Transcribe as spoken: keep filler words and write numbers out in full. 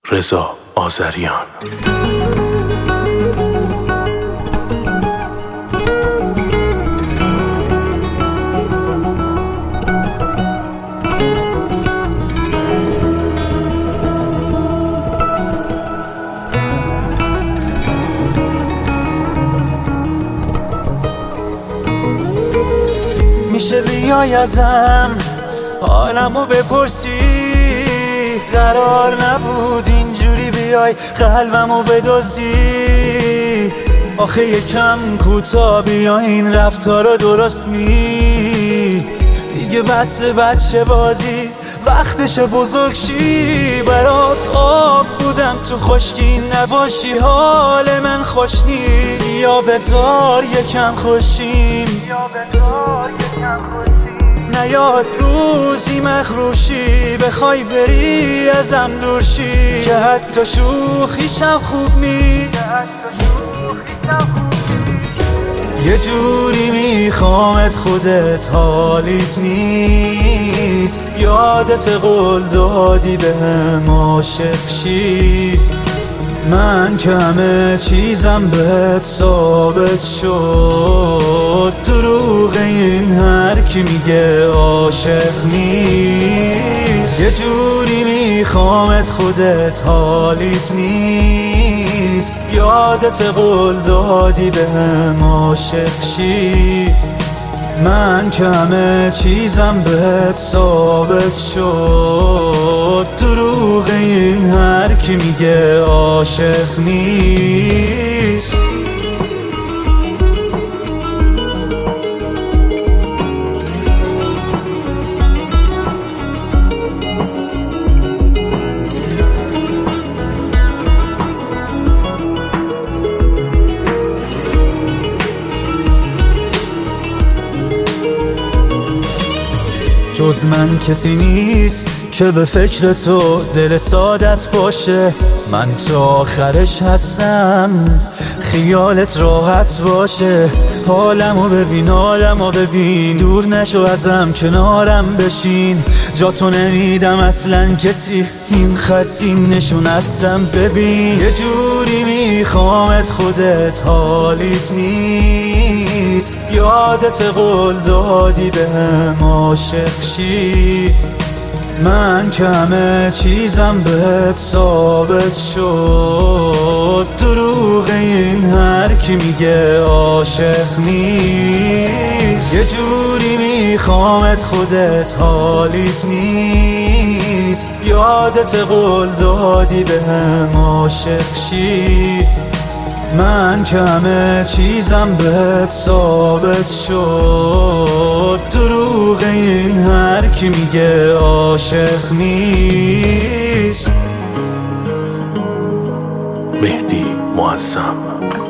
رضا آذریان. میشه بیای ازم حالمو بپرسی؟ قرار نبود اینجوری بیای قلبمو بدزدی. آخه یکم کوتاه بیا، این رفتارا درست نی. دیگه بس بچه بازی، وقتش بزرگ شی. برات آب بودم تو خشکی، نباشی حال من خوش نی. یا بذار یکم خوشیم، نیاد روزی مخروشی بخوای بری ازم دور شی. که حتی شوخیشم خوب نی. یه جوری میخوامت خودت حالیت نیست. یادت قول دادی بهم عاشق شی. من کمه چیزم بهت ثابت شد. دروغ این هر کی میگه عاشق نیست. یه جوری میخوامت خودت حالیت نیست. یادت قول دادی بهم عاشق شی. من کمه چیزم بهت ثابت شد. دروغ این هر کی میگه عاشق نیست. جز من کسی نیست که به فکر تو دل سادت باشه. من تا آخرش هستم، خیالت راحت باشه. حالمو ببین، حالمو ببین، دور نشو ازم، کنارم بشین. جا تو نمیدم اصلا کسی، این خطی نشون هستم ببین. یه جوری میخوامت خودت حالیت نیست. یادت قول دادی بهم عاشق شی. من کمه چیزم بهت ثابت شد. دروغ این هر کی میگه عاشق نیست. یه جوری میخوامت خودت حالیت نیست. یادت قول دادی بهم عاشق شی. من کمه چیزم بهت ثابت شد. دروغ این هر کی میگه عاشق نیست. مهدی معظم.